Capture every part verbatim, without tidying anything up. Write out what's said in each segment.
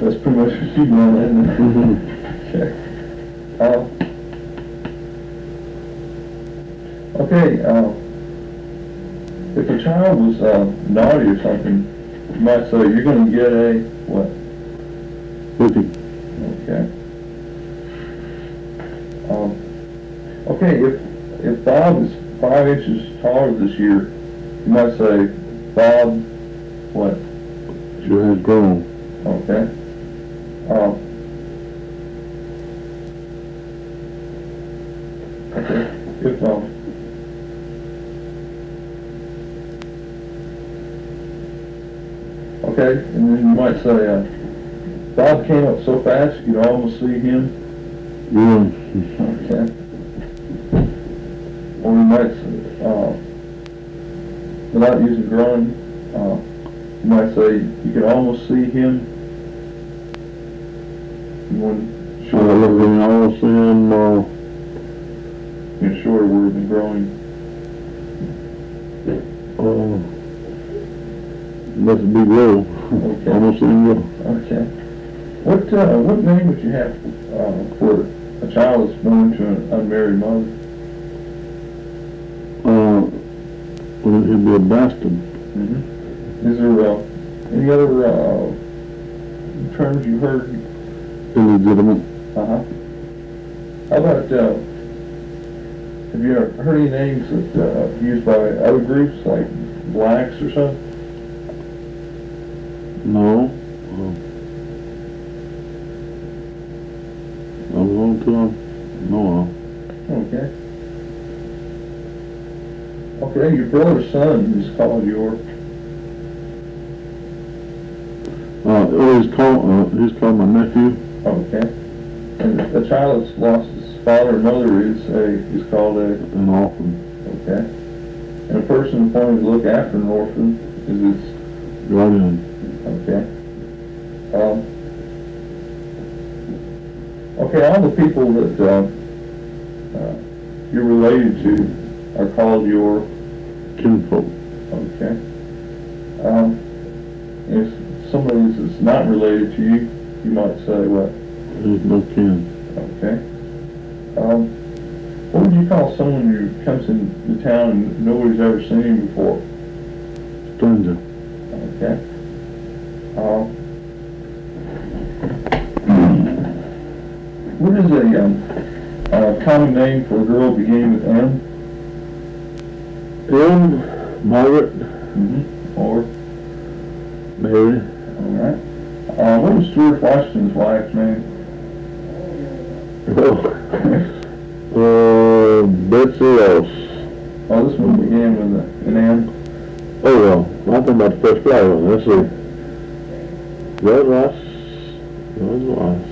That's pretty much what you know, isn't it? Mm-hmm. Okay. Uh, okay, uh, if a child was uh, naughty or something, you might say, you're going to get a, what? Whipping. Okay. Um, okay, if, if Bob is five inches taller this year, you might say, Bob, what? Sure has grown. Okay. Um, okay. If, um, okay, and then you might say, uh, Bob came up so fast you could almost see him. Yeah. Okay. Or we might say, uh, without using growing, uh, you might say you could almost see him. One Sure, shorter I word, can almost see him, uh, a shorter word than growing. uh, must be low. Okay. Almost see him low. Okay. What uh, what name would you have uh, for a child that's born to an unmarried mother? Uh, well, he'd be a bastard. Mm-hmm. Is there uh, any other uh, terms you heard? Illegitimate. Uh-huh. How about, uh, have you ever heard any names that uh, used by other groups, like blacks or something? No. Uh, I was on to him. No. Okay. Okay, your brother's son is called your... Uh, oh, he's called, uh, he's called my nephew. Okay. And the child that's lost his father and mother is a, is called a... An orphan. Okay. And a person appointed to look after an orphan is its... Guardian. Okay. Um, okay, all the people that uh, uh, you're related to are called your... Kinfolk. Okay. Um, if somebody that's not related to you, you might say what? There's no kin. Okay. Um, what would you call someone who comes into town and nobody's ever seen him before? Stranger. Okay. Um, what is a, um, a common name for a girl beginning with M? M. Margaret. Mm-hmm. Or? Mary. All right. Uh, what was George Washington's wife's name? Oh. uh, Betsy Ross. Oh, this one began with a, an M. Oh, well, I'm talking about the first flower one. Let's see. George Ross. George Ross.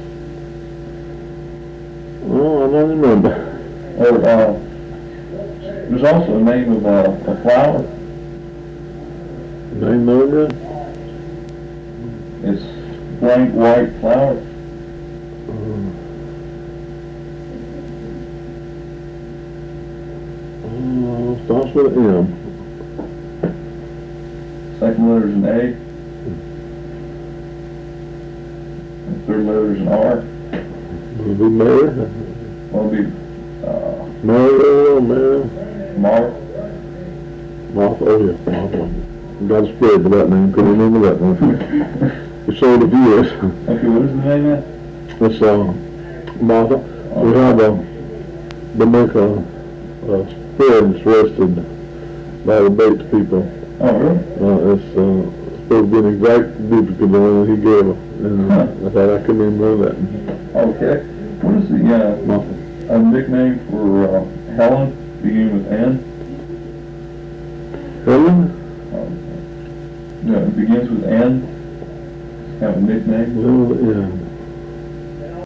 Oh, I don't remember. Or, uh, there's also a name of uh, a flower. Name over it? It's blank white flower. Uh, starts with an M. Second letter is an A. And third letter is an R. Will be Mary. Well, it'll be uh, Mary, Mary. Mar. Martha, oh yeah, Martha. Got a spread to that name, couldn't remember that one. It's over the years. Okay, what is the name of that? It's, uh, Martha. We have a, they make a, a spread that's roasted by the Bates people. Oh, really? Uh, it's, uh, supposed to be an exact duplicate of the one he gave her. And Huh. I thought I couldn't remember that. Okay. What is the, uh, Martha. a nickname for uh, Helen, beginning with N? Helen? No, it begins with N. It's kind of a nickname. Well, yeah.